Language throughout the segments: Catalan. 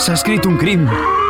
S'ha escrit un crim.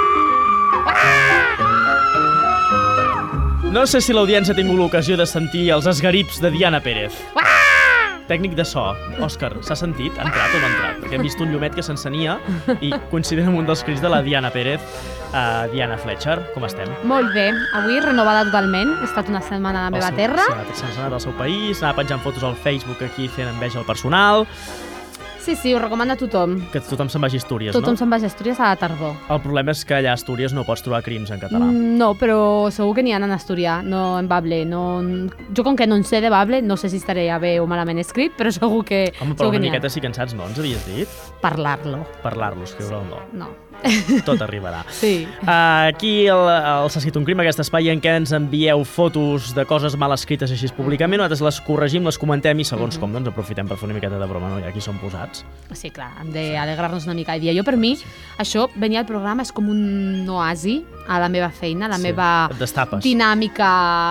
No sé si l'audiència ha tingut l'ocasió de sentir els esgarips de Diana Pérez. Tècnic de so. Òscar, s'ha sentit? Ha entrat o no ha entrat? Perquè hem vist un llumet que s'encenia i coincidint amb un dels crits de la Diana Pérez. Diana Fletcher, com estem? Molt bé. Avui renovada totalment. He estat una setmana a la meva terra. S'ha anat al seu país, anava penjant fotos al Facebook aquí fent enveja al personal. Sí, ho recomano a tothom. Que tothom se'n vagi a Astúries, Tothom no? se'n vagi a Astúries a la tardor. El problema és que allà a Astúries no pots trobar crims en català. No, però segur que n'hi ha en asturià, no en bable. No... Jo com que no en sé de bable, no sé si estaré bé o malament escrit, però segur que... Home, però una miqueta sí que en saps, no? Ens havies dit? Parlar-lo. Parlar-lo, escriure'l no. No. Tot arribarà. Sí. Aquí el S'ha escrit un crim, aquest espai en què ens envieu fotos de coses mal escrites així públicament, nosaltres les corregim, les comentem i segons com doncs aprofitem per fer una miqueta de broma, no? I aquí som posats. Sí, clar, hem d'alegrar-nos una mica el dia. Jo, per mi, això, venir al programa és com un oasi a la meva feina, a la meva dinàmica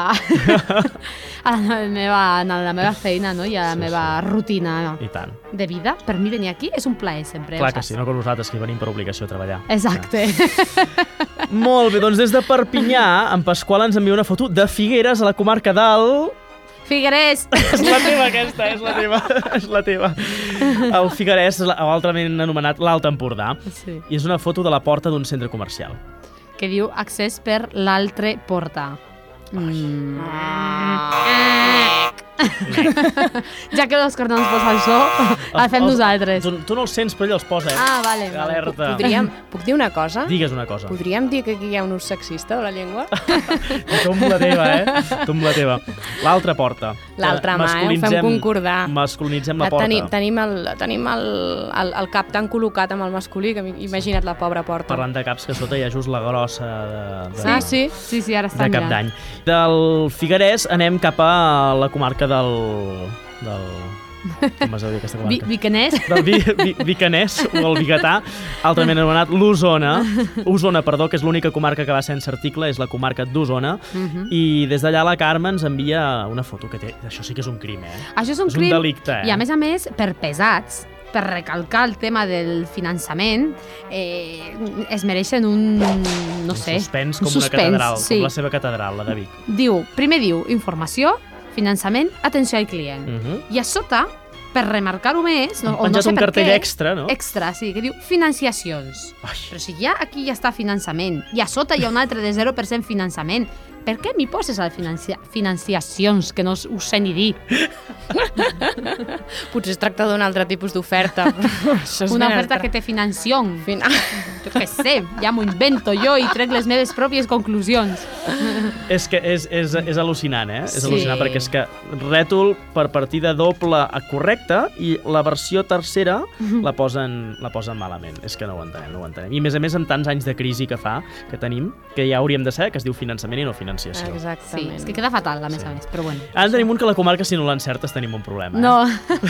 a la meva feina, no? I a la meva rutina de vida. Per mi venir aquí és un plaer sempre. Clar que sí, no com nosaltres que venim per obligació a treballar. Exacte. Molt bé, doncs des de Perpinyà, en Pasqual ens envia una foto de Figueres, a la comarca del... Figueres! És la teva aquesta, és la teva. El Figueres, altrament anomenat l'Alt Empordà, i és una foto de la porta d'un centre comercial. Que diu accés per l'altre porta. Ja que l'Òscar no ens posa el so, el fem nosaltres. Tu no els sents, però ell els posa, vale. Alerta. Puc dir una cosa? Digues una cosa. Podríem dir que aquí hi ha un ús sexista de la llengua? Tu amb la teva, Tu amb la teva. L'altra porta. L'altra mà, ho fem concordar. Masculinitzem la porta. Tenim el cap tan col·locat amb el masculí que imagina't la pobra porta. Parlant de caps, que sota hi ha just la grossa Sí, ara està de Cap d'Any. Del Figuerès anem cap a la comarca del... Com es diu aquesta comarca? Vicanès? Del Vicanès, o el Vigatà, altrament anomenat l'Osona. Osona, perdó, que és l'única comarca que va sense article, és la comarca d'Osona. I des d'allà la Carme ens envia una foto que té... Això sí que és un crim, Això és un crim. És un delicte, I a més, per pesats, per recalcar el tema del finançament, es mereixen un suspens com una catedral, com la seva catedral, la de Vic. Primer diu informació, finançament, atenció al client. I a sota, per remarcar-ho més... Han penjat un cartell extra, no? Extra, sí, que diu financiacions. Però si ja aquí ja està finançament, i a sota hi ha un altre de 0% finançament, per què m'hi poses a financiacions, que no ho sé ni dir? Potser es tracta d'un altre tipus d'oferta. Una oferta que té financió. Jo què sé, ja m'ho invento jo i trec les meves pròpies conclusions. És que és al·lucinant, És al·lucinant perquè és que rètol per partida doble correcta i la versió tercera la posen malament. És que no ho entenem. I a més amb tants anys de crisi que tenim, que ja hauríem de saber que es diu finançament i no finançament. Exactament. Sí, és que queda fatal, a més, però bueno. Ara tenim un que la comarca, si no l'encertes, tenim un problema. No.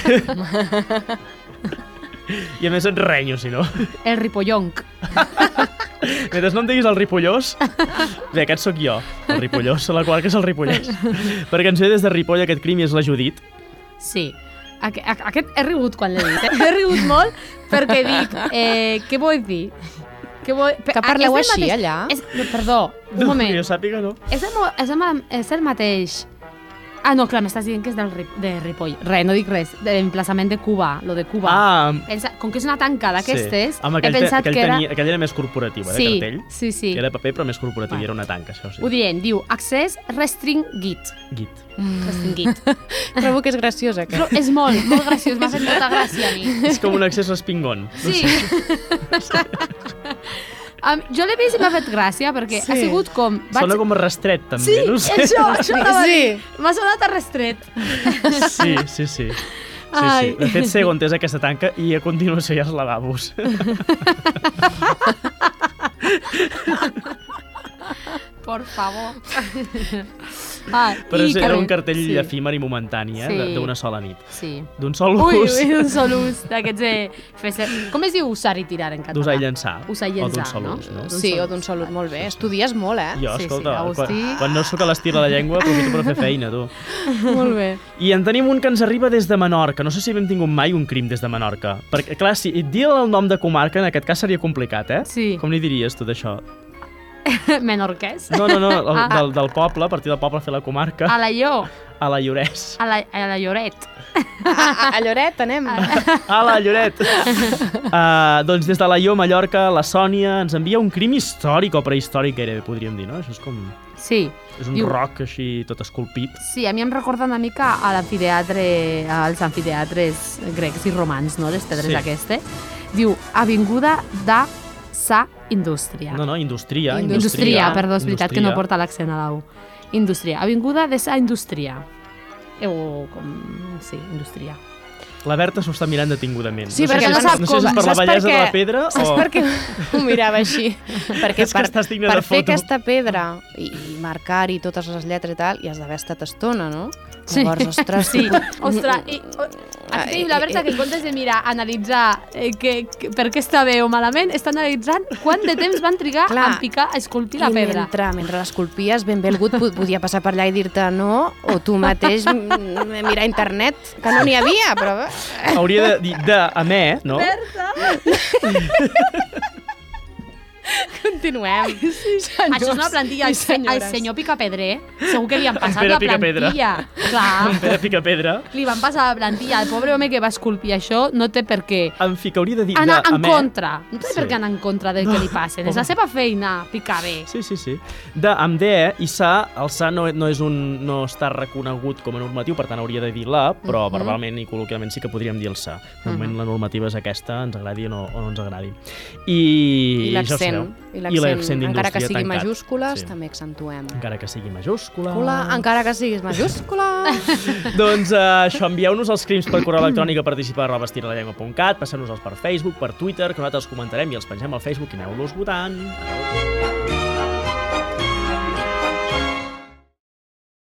I a més et renyo, si no. El ripollonc. Mentre no em diguis el ripollós, bé, aquest sóc jo, el ripollós, la comarca és el ripollès. Perquè ens ve des de Ripoll aquest crim i és la Judit. Sí. Aquest he rigut quan l'he dit. He rigut molt perquè dic, què vull dir? Que parleu així, allà? Perdó, un moment. Jo sàpiga, no. És el mateix... no, clar, m'estàs dient que és de Ripoll. No dic res. De l'emplaçament de Cuba, lo de Cuba. Com que és una tanca d'aquestes, he pensat que era... Aquell era més corporatiu, de cartell. Sí. Que era paper, però més corporatiu, i era una tanca, això sí. Ho dient, diu, accés restring git. Restring git. Trobo que és graciós, aquest. Però és molt graciós, m'ha fet molta gràcia a mi. És com un accés respingón. Sí. Jo l'he vist i m'ha fet gràcia, perquè ha sigut com... Sona com a restret, també, no sé. Sí, això anava a dir. M'ha sonat a restret. Sí. De fet, sé on és aquesta tanca i a continuació hi ha els lavabos. Por favor. Però era un cartell efímer i momentani, d'una sola nit. Sí. D'un sol ús. Ui, d'un sol ús, d'aquests... Com es diu usar i tirar en català? D'usar i llençar. Usar i llençar, no? Sí, o d'un sol ús, molt bé. Estudies molt, eh? Jo, escolta, quan no sóc a l'estir de la llengua, aprofito per fer feina, tu. Molt bé. I en tenim un que ens arriba des de Menorca. No sé si hem tingut mai un crim des de Menorca. Perquè, clar, si et dir el nom de comarca, en aquest cas seria complicat, eh? Sí. Com li diries, tu, d'això? Menorquès? No, del poble, a partir del poble fer la comarca. A la Llo. A la Llorès. A la Lloret. A Lloret, anem. A la Lloret. Doncs des de la Llo, Mallorca, la Sònia ens envia un crim històric o prehistòric, gairebé podríem dir, no? Això és com... Sí. És un roc així tot esculpit. Sí, a mi em recorda una mica a l'amfiteatre, als amfiteatres grecs i romans, no?, les pedres aquestes. Diu, avinguda de sa indústria. No, indústria. Indústria, perdó, és veritat que no porta l'accent a la U. Indústria, avinguda de sa indústria. Sí, indústria. La Berta s'ho està mirant detingudament. Sí, perquè no sap com. No sé si és per la bellesa de la pedra o... Saps per què ho mirava així? Perquè per fer aquesta pedra i marcar-hi totes les lletres i tal, hi has d'haver estat estona, no? Sí. Llavors, ostres... Sí. Ostres, aquí la Berta, que en comptes de mirar, analitzar per què està bé o malament, està analitzant quant de temps van trigar a picar, a esculpir la pedra. I mentre l'esculpies, ben bé algú podia passar per allà i dir-te no, o tu mateix mirar a internet, que no n'hi havia, però... Hauria de dir a me, no? Berta! Continuem. Això és una plantilla. El senyor Picapedrer, segur que li han passat la plantilla. Clar. En Pere Picapedra. Li van passar la plantilla. El pobre home que va esculpir això no té per què hauria de dir anar en contra. No té per què anar en contra del que li passen. És la seva feina, picar bé. Sí. Amb DE i SA, el SA no està reconegut com a normatiu, per tant hauria de dir la, però verbalment i col·loquialment sí que podríem dir el SA. De moment la normativa és aquesta, ens agradi o no ens agradi. I l'accent. I l'accent, encara que sigui tancat. Majúscules, també accentuem. Encara que sigui majúscula. Encara que siguis majúscula. Doncs això, envieu-nos els crims per correu electrònic a participar@estiralallengua.cat, passeu-nos-els per Facebook, per Twitter, que nosaltres els comentarem i els pengem al Facebook i aneu-los votant.